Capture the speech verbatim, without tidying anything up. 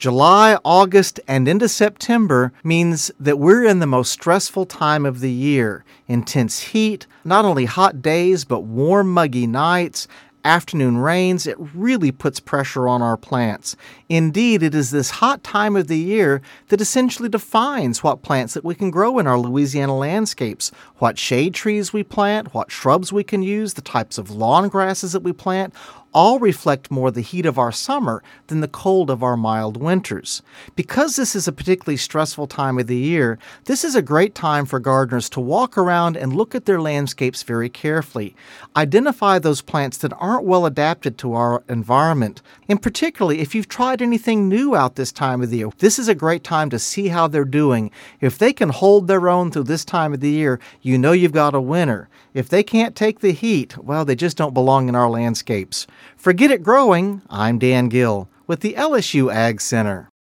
July, August, and into September means that we're in the most stressful time of the year. Intense heat, not only hot days, but warm, muggy nights, afternoon rains, it really puts pressure on our plants. Indeed, it is this hot time of the year that essentially defines what plants that we can grow in our Louisiana landscapes, what shade trees we plant, what shrubs we can use, the types of lawn grasses that we plant, all reflect more the heat of our summer than the cold of our mild winters. Because this is a particularly stressful time of the year, this is a great time for gardeners to walk around and look at their landscapes very carefully. Identify those plants that aren't well adapted to our environment. And particularly, if you've tried anything new out this time of the year, this is a great time to see how they're doing. If they can hold their own through this time of the year, you know you've got a winner. If they can't take the heat, well, they just don't belong in our landscapes. For Get It Growing, I'm Dan Gill with the L S U Ag Center.